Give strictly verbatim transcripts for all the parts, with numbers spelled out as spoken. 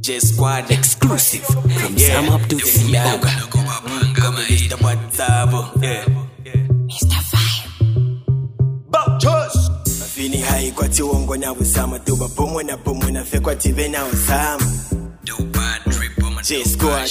J Squad exclusive from yeah. Sam up to Siaga. Mister WhatsApp, yeah. Mister Fire. Bauchos. Fini hai kwa tiwongo na usama tuba pomwe na pomwe na fe kwa tive na usama. Do bad trip on my J Squad.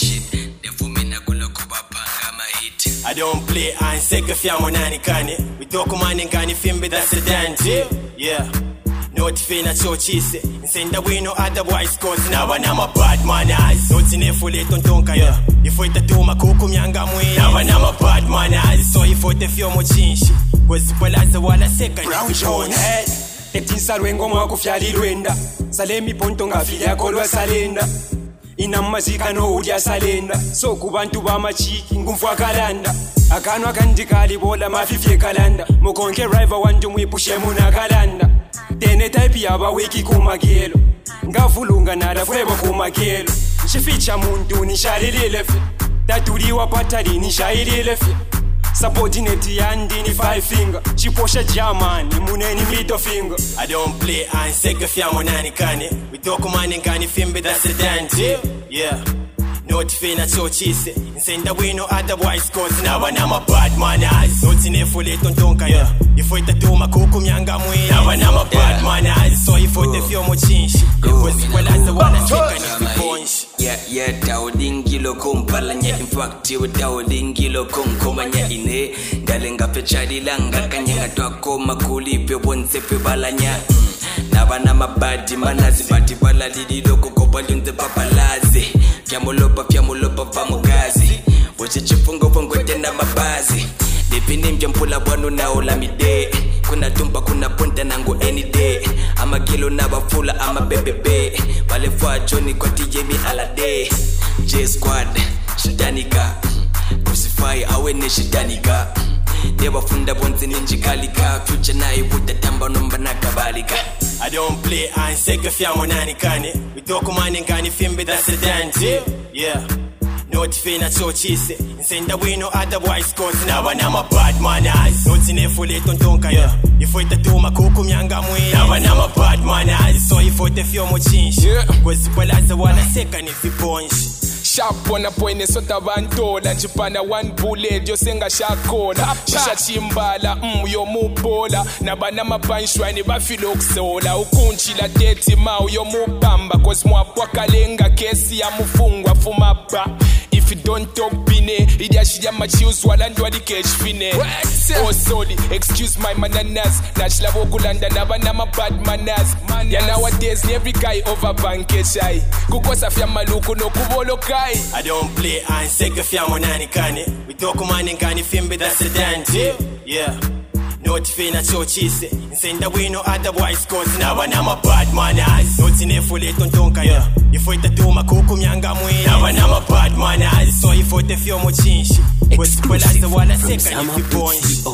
I don't play and sega fiamo nani kane. We talk man and kani fimbe that's a dance. Yeah. Not fina chochise. Send away no otherwise cause now I'm a bad man eyes. Not in a fully tontonka yeah. If we tattoo my kukum yanga mwe. Now I'm a bad man eyes. So if we te fio mo chinshi. Cause palaza wala second. Brown John head. Etinsa lwengo mwako fyali lwenda. Salemi ponto nga fili akolwa salenda. Inamazika no udia salenda. So kubantu ba machiki ngumfwa kalanda. Akanwa kandikali bola mafifye kalanda. Mukonke rival wanju mwipushe muna kalanda. Tene type yaba wiki kumagelo. Ngavulunga nada fwebo kumagelo. Shificha muntu ni shalilile fe. Taturiwa patali ni shalilile fe. Subordinate yandi ni five finger. Chiposha German ni muneni middle finger. I don't play and sega fiamo nani kane. We talk man and kani fimbe that's a dance. Yeah. Not fina chochise. Send away no otherwise cause now I'm a bad man eyes. Not in a fully tontonka yeah. If we tattoo my kukum yanga mwe. Now I'm a bad man eyes. So if we te fio mo chinshi. Because well as the one that's taken if you punch. Yeah, yeah, taudingilo kumpalanya. In fact, you taudingilo kumkomanya ine. Dalenga pechadi langa kanyanga twako makulipe wonsepe balanya. Nabana mabadi manazi bati bala lidilo kukopa lunze papalazi. Fiamolopa fiamolopa vamugazi. Wache chifungo fungo tena mabazi. Depini mjampula wanu na olamide. Kuna tumba kuna punta nangu any day. Ama kilo na bafula ama bebebe. Wale fwa Johnny kwa T J mi alade. J Squad shidanika. Crucify awene shidanika. Never funda bonzi ninjikalika. Future na ibuta tamba nomba na kabalika. I don't play and sega fiamo nani kane. We talk man and kani fimbe that's a dance. Yeah. Not fina chochise. Send away no otherwise cause now I'm a bad man eyes. Not in a fully tontonka yeah. If we tattoo my kukum yanga mwe. Now I'm a bad man eyes. So if we te fio mo chinshi. Cause palaza wala second if you punch. Sharp on a point sota bantola chipana one bullet yo senga shakola shisha chimbala mm yo mubola na bana mapanshwa ni bafilo kusola ukunchila tete ma yo mupamba cause mwapwa kalenga kesi ya mufungwa fumapa. If you don't talk bine idia shija machius wala ndo di cash fine. Oh sorry excuse my mananas nachla bokulanda na bana ma bad manners ya nowadays every guy over banke chai kukosa fya maluku no kubolo kai. I don't play and sega fiamo nani kane. We talk man and kani fimbe that's a dance. Yeah. Not fina chochise. Send away no otherwise cause now I'm a bad man eyes. Not in a fully tontonka yeah. If we tattoo my kukum yanga mwe. Now I'm a bad man eyes. So if we te fio mo chinshi. Exclusive from Sam up to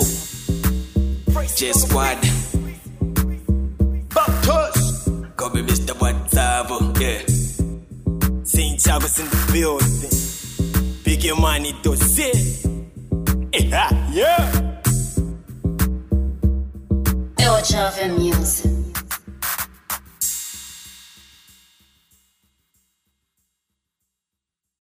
J Squad. Bauchos. Kobe Mister WhatsApp, yeah. Saint Chavez in the building. Big your money to sit. Yeah. Yo, Chavez music.